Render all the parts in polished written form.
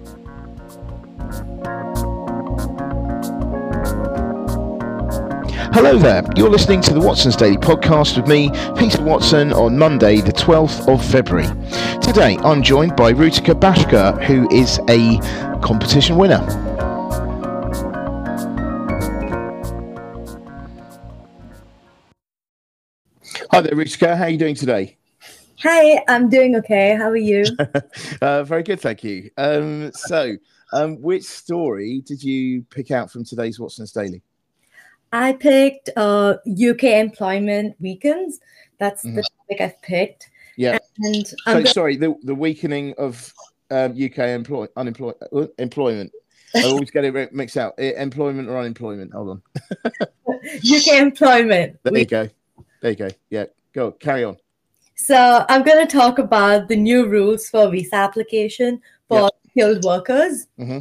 Hello there, you're listening to the Watson's Daily Podcast with me, Peter Watson, on Monday the 12th of February. Today I'm joined by Rutika Bashkar, who is a competition winner. Hi there Rutika, how are you doing today? Hi, I'm doing okay. How are you? Very good, thank you. Which story did you pick out from today's Watson's Daily? I picked UK employment weakens. That's the topic I've picked. Yeah. And sorry, the weakening of UK employment. I always get it mixed out. Employment or unemployment? Hold on. UK employment. There you go. Yeah, go carry on. So I'm going to talk about the new rules for visa application for skilled workers. Mm-hmm.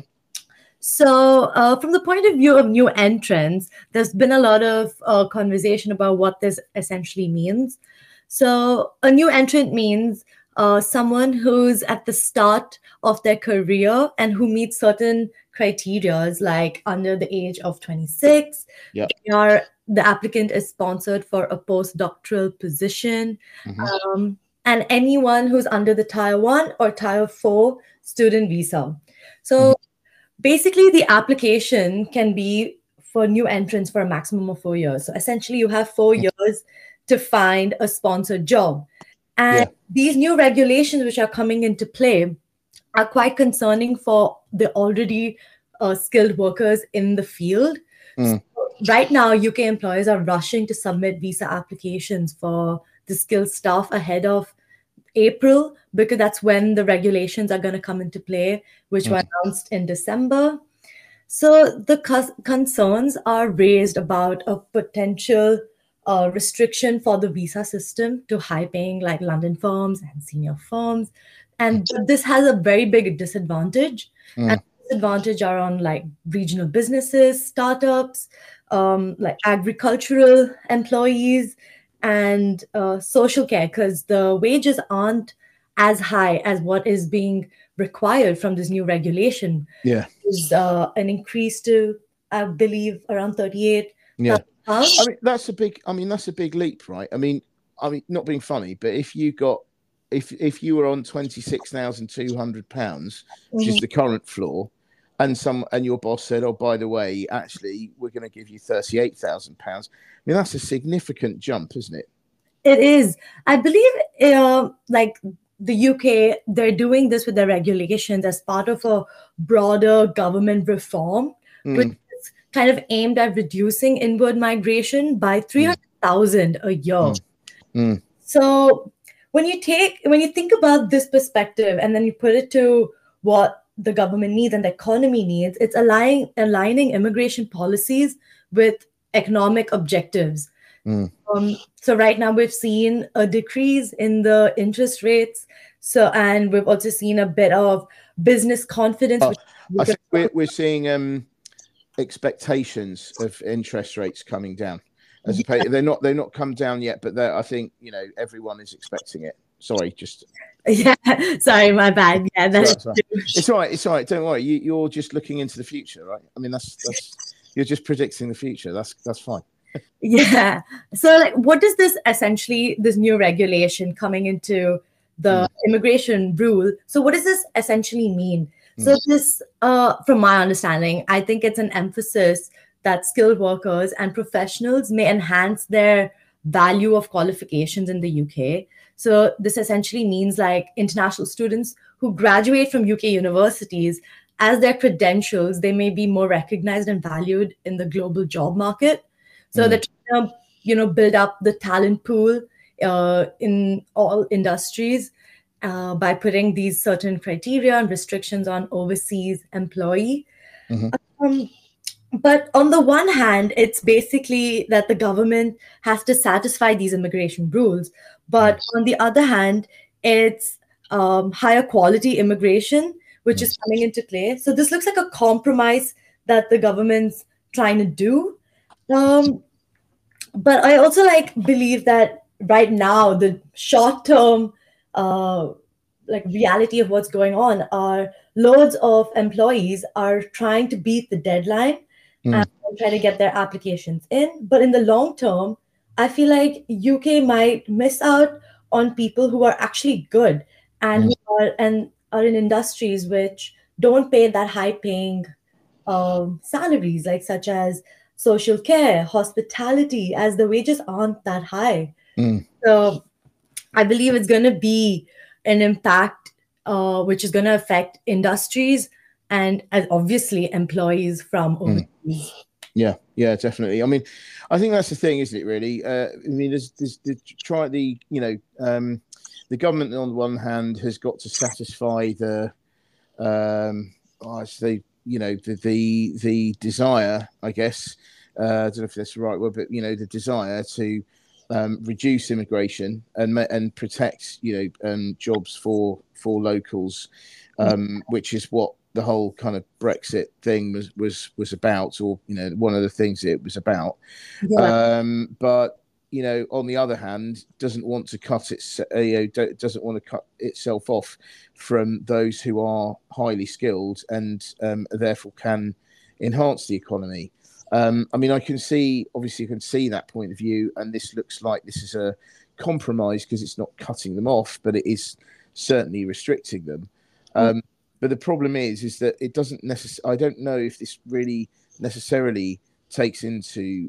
So from the point of view of new entrants, there's been a lot of conversation about what this essentially means. So a new entrant means someone who's at the start of their career and who meets certain criteria, like under the age of 26. Yeah. The applicant is sponsored for a postdoctoral position. Mm-hmm. And anyone who's under the Tier 1 or Tier 4 student visa. So basically, the application can be for new entrants for a maximum of 4 years. So essentially, you have 4 years to find a sponsored job. And these new regulations which are coming into play are quite concerning for the already skilled workers in the field. So right now, UK employers are rushing to submit visa applications for the skilled staff ahead of April, because that's when the regulations are going to come into play, which were announced in December. So the concerns are raised about a potential restriction for the visa system to high-paying like London firms and senior firms. And this has a very big disadvantage. And disadvantage are on like regional businesses, startups, like agricultural employees, and social care, because the wages aren't as high as what is being required from this new regulation. Yeah. Is an increase to, I believe, around 38. Yeah. I mean, that's a big leap, right? I mean, not being funny, but if you were on £26,200, which is the current floor, and your boss said, "Oh, by the way, actually, we're going to give you £38,000." I mean, that's a significant jump, isn't it? It is. I believe, like the UK, they're doing this with their regulations as part of a broader government reform, which is kind of aimed at reducing inward migration by 300,000 a year. So when you think about this perspective and then you put it to what the government needs and the economy needs, it's aligning immigration policies with economic objectives. So right now we've seen a decrease in the interest rates. And we've also seen a bit of business confidence. I think we're seeing expectations of interest rates coming down. They're not come down yet, but I think everyone is expecting it. Sorry, just. Yeah, sorry, my bad. Yeah, it's all right. It's all right. Don't worry. You're just looking into the future, right? I mean, that's you're just predicting the future. That's fine. Yeah. So, like, what does this new regulation coming into the immigration rule? So, what does this essentially mean? So, this, from my understanding, I think it's an emphasis that skilled workers and professionals may enhance their value of qualifications in the UK. So this essentially means like international students who graduate from UK universities, as their credentials, they may be more recognized and valued in the global job market. So that, build up the talent pool in all industries by putting these certain criteria and restrictions on overseas employee. But on the one hand, it's basically that the government has to satisfy these immigration rules. But on the other hand, it's higher quality immigration, which is coming into play. So this looks like a compromise that the government's trying to do. But I also believe that right now, the short-term like reality of what's going on are loads of employees are trying to beat the deadline and try to get their applications in. But in the long term, I feel like UK might miss out on people who are actually good and who are in industries which don't pay that high paying salaries, like such as social care, hospitality, as the wages aren't that high. So I believe it's going to be an impact which is going to affect industries and as obviously employees from overseas. Yeah, yeah, definitely. I mean, I think that's the thing, isn't it? Really. I mean, there's the government on the one hand has got to satisfy the I say the desire, I guess. I don't know if that's the right word, but the desire to reduce immigration and protect jobs for locals, which is what the whole kind of Brexit thing was about, or one of the things it was about. Yeah. But on the other hand, doesn't want to cut doesn't want to cut itself off from those who are highly skilled and therefore can enhance the economy. I mean, I can see that point of view, and this looks like this is a compromise because it's not cutting them off, but it is certainly restricting them. But the problem is that it doesn't necessarily. I don't know if this really necessarily takes into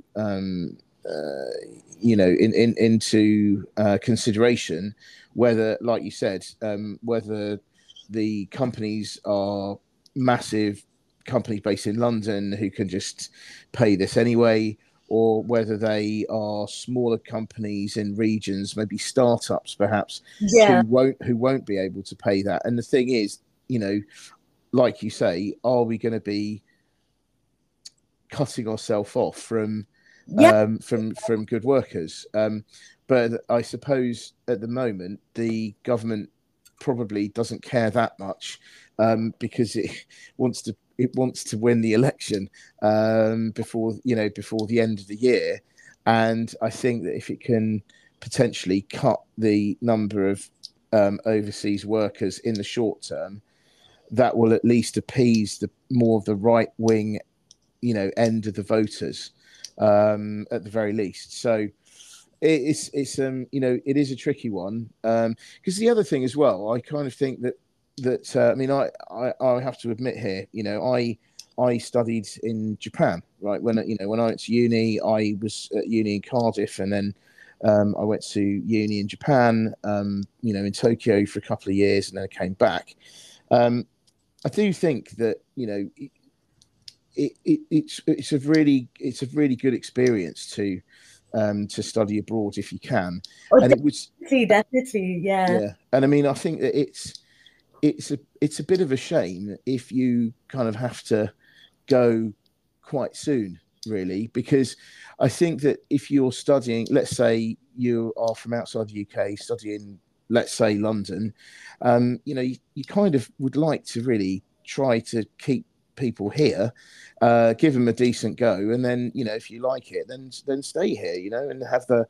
into consideration whether, like you said, whether the companies are massive companies based in London who can just pay this anyway, or whether they are smaller companies in regions, maybe startups perhaps, Yeah. who won't be able to pay that. And the thing is, like you say, are we going to be cutting ourselves off from good workers? But I suppose at the moment the government probably doesn't care that much because it wants to win the election before the end of the year. And I think that if it can potentially cut the number of overseas workers in the short term, that will at least appease more of the right wing end of the voters at the very least. So it is a tricky one because the other thing as well, I kind of think that I mean, I have to admit here, I studied in Japan, right? When I went to uni, I was at uni in Cardiff, and then I went to uni in Japan, in Tokyo for a couple of years, and then I came back. I do think that it's a really good experience to study abroad if you can. Oh, And it was definitely, yeah. yeah. And I mean, I think that it's a bit of a shame if you kind of have to go quite soon, really, because I think that if you're studying, let's say you are from outside the UK studying, let's say London, you kind of would like to really try to keep people here, give them a decent go, and then if you like it, then stay here, and have the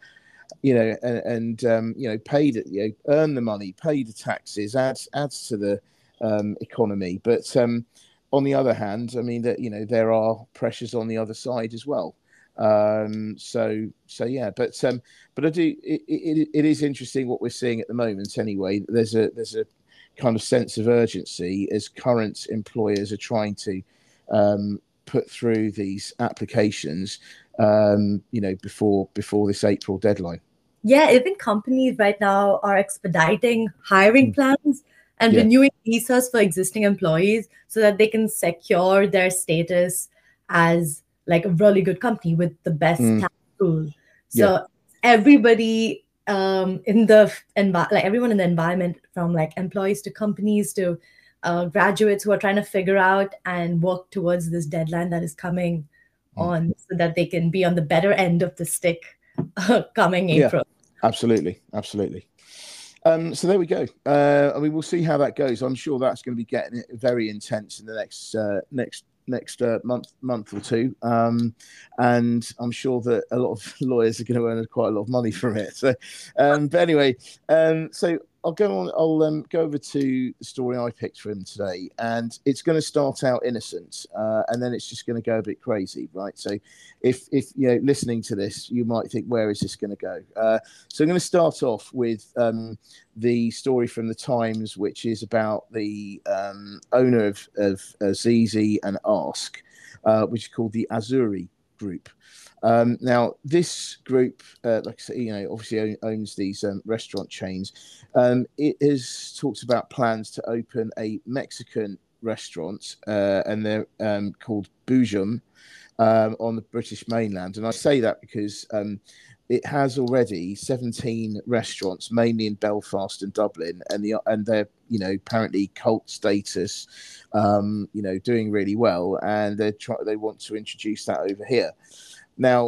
pay the earn the money, pay the taxes, adds to the economy. But on the other hand, I mean that there are pressures on the other side as well. So yeah, but I do. It is interesting what we're seeing at the moment. Anyway, there's a kind of sense of urgency as current employers are trying to put through these applications, before this April deadline. Yeah, even companies right now are expediting hiring plans and renewing visas for existing employees so that they can secure their status as like a really good company with the best talent pool. So everybody in the everyone in the environment, from like employees to companies to graduates who are trying to figure out and work towards this deadline that is coming on, so that they can be on the better end of the stick coming April. Absolutely. So there we go. I mean, we'll see how that goes. I'm sure that's going to be getting very intense in the next month or two, and I'm sure that a lot of lawyers are going to earn quite a lot of money from it. So, but anyway, so I'll go on. I'll go over to the story I picked for him today, and it's going to start out innocent, and then it's just going to go a bit crazy, right? So, if you know, listening to this, you might think, where is this going to go? So, I'm going to start off with the story from the Times, which is about the owner of Zizi and Ask, which is called the Azuri Group. Now, this group, like I say, you know, obviously owns these restaurant chains. It has talked about plans to open a Mexican restaurant, and they're called Bujum on the British mainland. And I say that because it has already 17 restaurants, mainly in Belfast and Dublin, and they're, you know, apparently cult status, you know, doing really well, and they want to introduce that over here. Now,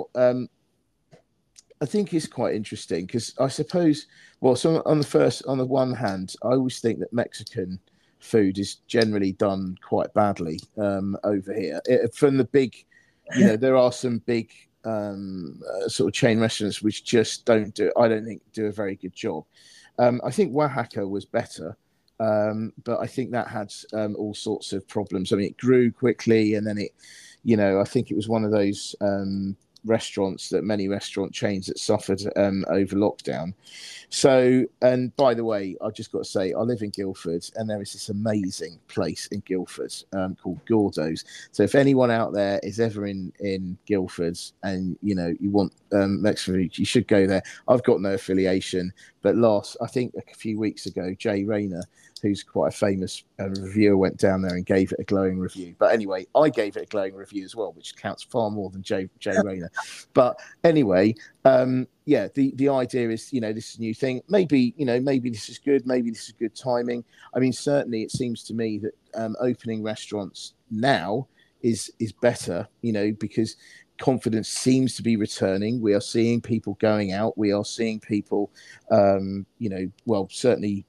I think it's quite interesting because I suppose, well, so on the one hand, I always think that Mexican food is generally done quite badly over here. From the big, you know, there are some big sort of chain restaurants which just don't do, I don't think, do a very good job. I think Oaxaca was better. But I think that had all sorts of problems. I mean, it grew quickly, and then it, you know, I think it was one of those restaurants that many restaurant chains that suffered over lockdown. So, and by the way, I've just got to say, I live in Guildford, and there is this amazing place in Guildford called Gordo's. So, if anyone out there is ever in Guildford and you know you want Mexican food, you should go there. I've got no affiliation, but I think a few weeks ago, Jay Rayner, who's quite a famous reviewer, went down there and gave it a glowing review. But anyway, I gave it a glowing review as well, which counts far more than Jay Rayner. But anyway, yeah, the idea is, you know, this is a new thing. Maybe, you know, maybe this is good. Maybe this is good timing. I mean, certainly it seems to me that opening restaurants now is better, you know, because confidence seems to be returning. We are seeing people going out. We are seeing people, you know, well, certainly,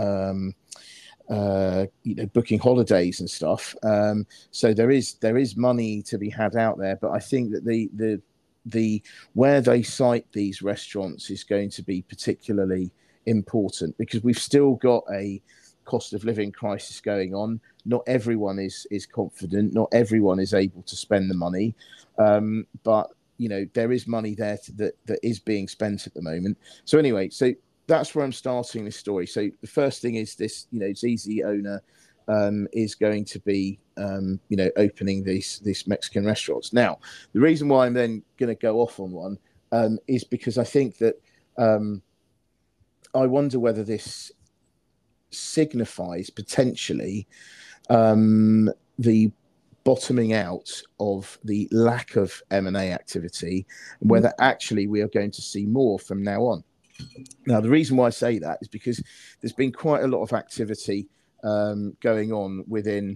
you know, booking holidays and stuff. So there is money to be had out there, but I think that the where they site these restaurants is going to be particularly important, because we've still got a cost of living crisis going on. Not everyone is confident. Not everyone is able to spend the money, but you know, there is money there that is being spent at the moment. So anyway, so that's where I'm starting this story. So the first thing is this, you know, Zizi owner is going to be, you know, opening these Mexican restaurants. Now, the reason why I'm then going to go off on one is because I think that I wonder whether this signifies potentially the bottoming out of the lack of M&A activity, and whether actually we are going to see more from now on. Now, the reason why I say that is because there's been quite a lot of activity going on within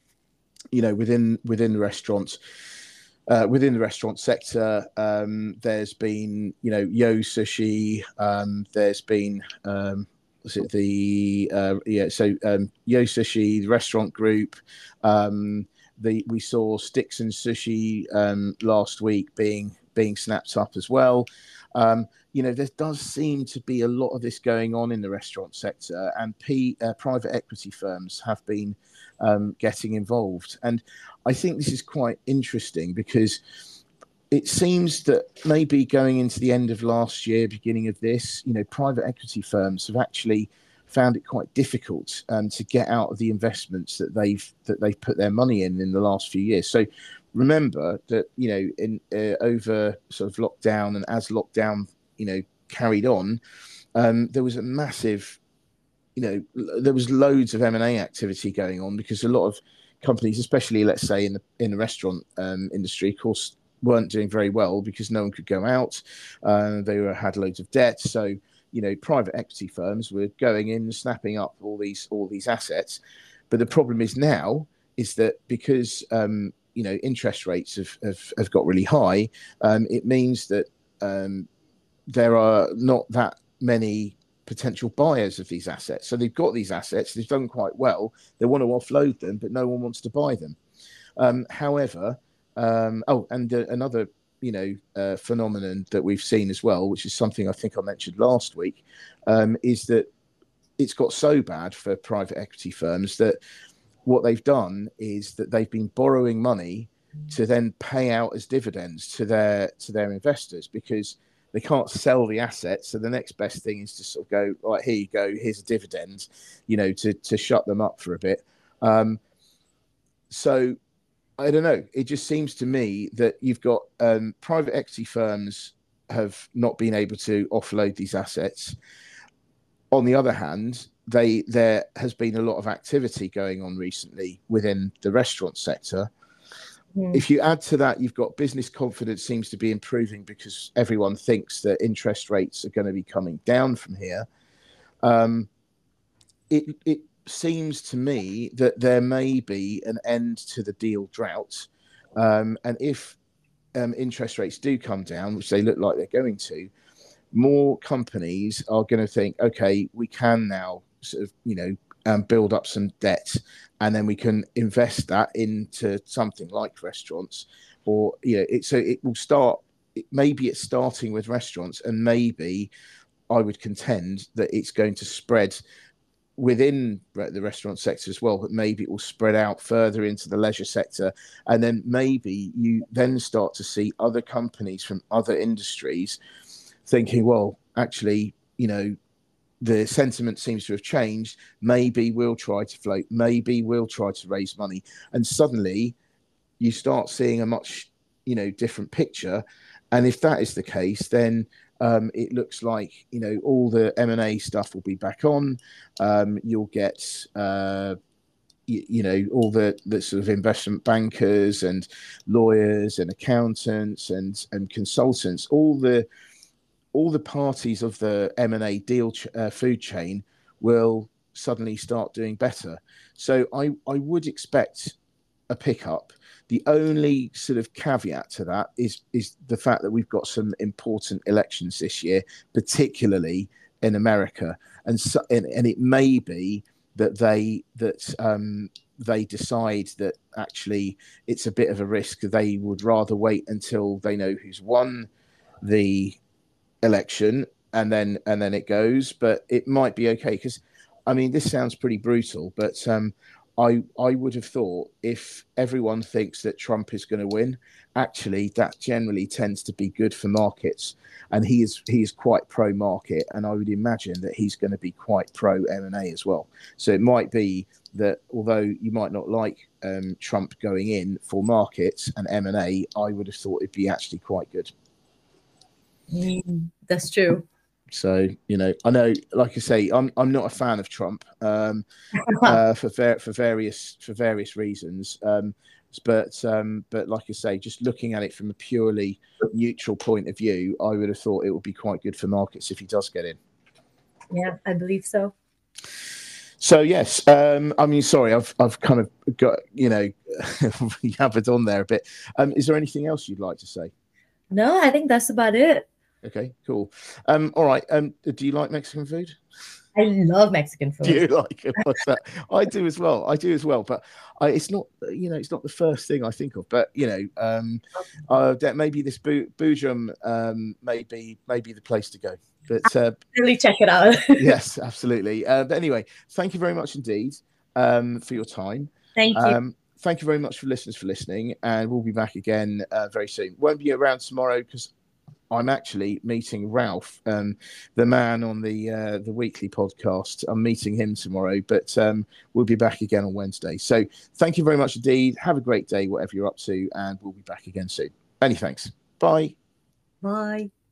the restaurants, within the restaurant sector. There's been, you know, Yo Sushi. There's been was it the Yo Sushi, the restaurant group. We saw Sticks and Sushi last week being snapped up as well. You know, there does seem to be a lot of this going on in the restaurant sector, and private equity firms have been getting involved. And I think this is quite interesting because it seems that maybe going into the end of last year, beginning of this, you know, private equity firms have actually found it quite difficult to get out of the investments that they've put their money in the last few years. So remember that, you know, in over sort of lockdown, and as lockdown, you know, carried on, there was a massive, you know, there was loads of M&A activity going on, because a lot of companies, especially let's say in the restaurant industry, of course, weren't doing very well because no one could go out. They had loads of debt. So, you know, private equity firms were going in, snapping up all these assets. But the problem is now is that because you know, interest rates have got really high, it means that there are not that many potential buyers of these assets. So they've got these assets, they've done quite well, they want to offload them, but no one wants to buy them. However, another, you know, phenomenon that we've seen as well, which is something I think I mentioned last week, is that it's got so bad for private equity firms that what they've done is that they've been borrowing money to then pay out as dividends to their investors, because they can't sell the assets. So the next best thing is to sort of go, right, here you go, here's a dividend, to shut them up for a bit. So I don't know. It just seems to me that you've got private equity firms have not been able to offload these assets. On the other hand, there has been a lot of activity going on recently within the restaurant sector. If you add to that, you've got business confidence seems to be improving because everyone thinks that interest rates are going to be coming down from here. It seems to me that there may be an end to the deal drought. And if interest rates do come down, which they look like they're going to, more companies are going to think, okay, we can now sort of, build up some debt, and then we can invest that into something like restaurants, or so it will start. Maybe it's starting with restaurants, and maybe I would contend that it's going to spread within the restaurant sector as well, but maybe it will spread out further into the leisure sector, and then maybe you then start to see other companies from other industries thinking, well, actually, the sentiment seems to have changed. Maybe we'll try to float. Maybe we'll try to raise money. And suddenly you start seeing a much, different picture. And if that is the case, then it looks like, all the M&A stuff will be back on. You'll get, all the sort of investment bankers and lawyers and accountants and consultants, all the parties of the M&A deal food chain will suddenly start doing better. So I would expect a pickup. The only sort of caveat to that is the fact that we've got some important elections this year, particularly in America, and it may be that they decide that actually it's a bit of a risk. They would rather wait until they know who's won the election and then it goes. But it might be okay, because this sounds pretty brutal, but I would have thought if everyone thinks that Trump is going to win, actually that generally tends to be good for markets, and he is quite pro market, and I would imagine that he's going to be quite pro M&A as well. So it might be that although you might not like Trump going in for markets and M&A, I would have thought it'd be actually quite good. That's true. So I know, like I say, I'm not a fan of Trump for various reasons. But like I say, just looking at it from a purely neutral point of view, I would have thought it would be quite good for markets if he does get in. Yeah, I believe so. So yes, sorry, I've kind of got yabbed on there a bit. Is there anything else you'd like to say? No, I think that's about it. Okay, cool. All right. Do you like Mexican food? I love Mexican food. Do you like it? What's that? I do as well. But it's not, it's not the first thing I think of. But that maybe this Boojum may be the place to go. But really check it out. Yes, absolutely. But anyway, thank you very much indeed for your time. Thank you. Thank you very much for listening, and we'll be back again very soon. Won't be around tomorrow because I'm actually meeting Ralph, the man on the weekly podcast. I'm meeting him tomorrow, but we'll be back again on Wednesday. So thank you very much indeed. Have a great day, whatever you're up to, and we'll be back again soon. Many thanks. Bye. Bye.